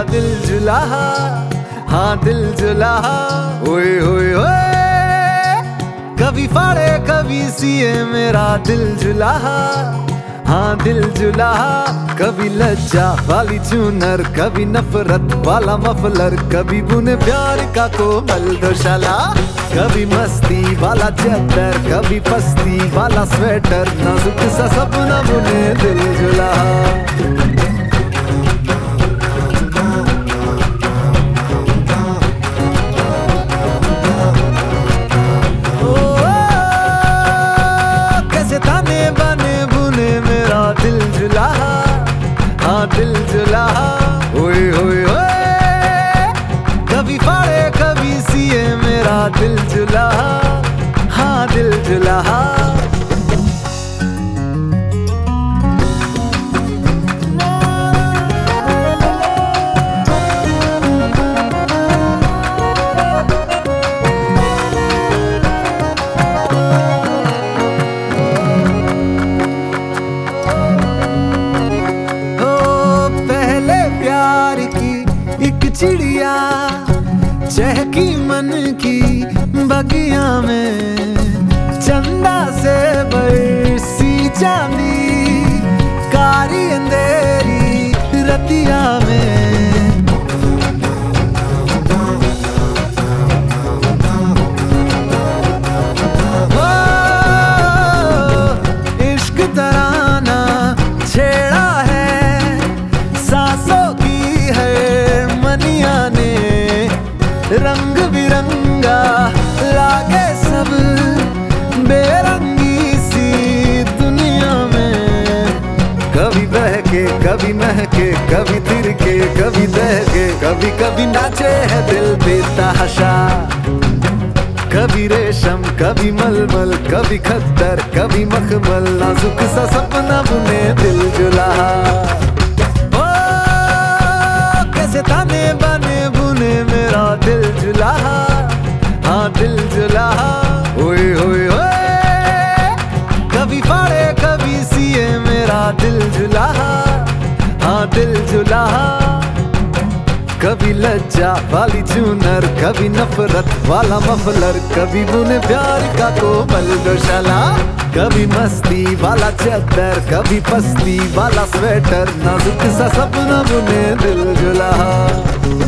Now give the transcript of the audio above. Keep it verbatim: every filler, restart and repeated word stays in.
दिल जुलाहा, हाँ दिल जुलाहा, ओए ओए ओए। कभी फाड़े कभी सिए मेरा दिल जुलाहा, हाँ दिल जुलाहा। कभी लज्जा वाली चूनर, कभी नफरत वाला मफलर, कभी बुने प्यार का कोमल दोशाला, कभी मस्ती वाला चद्दर, कभी पस्ती वाला स्वेटर, नाजुक सा सपना बुने दिल जुलाहा। दिल जुलाहा, हाँ दिल जुलाहा, ओए ओए ओए। कभी फाड़े कभी सिए मेरा दिल जुलाहा, हाँ दिल जुलाहा। एक चिड़िया चहकी मन की बगिया में, चंदा से बरसी चांदी कारी अंधेरी रतिया में। ओ, इश्क तराना छेड़ा है सांसों की है मनिया ने, रंग बिरंगा लागे सब बेरंगी सी दुनिया में। कभी बहके कभी महके, कभी तिरके कभी दहके, कभी कभी नाचे है दिल बेतहाशा। कभी रेशम कभी मलमल, कभी खद्दर कभी मखमल, नाजुक सा सपना बुने दिल जुलाहा। ताने बने बुने मेरा दिल जुलाहा, हाँ दिल जुलाहा, ओए ओए ओए। कभी फाड़े कभी सिए मेरा दिल जुलाहा, हाँ दिल जुलाहा। कभी लज्जा वाली चूनर, कभी नफरत वाला मफलर, कभी बुने प्यार का कोमल दोशाला, कभी मस्ती वाला चद्दर, कभी पस्ती वाला स्वेटर, नाजुक सा सपना बुने दिल जुलाहा।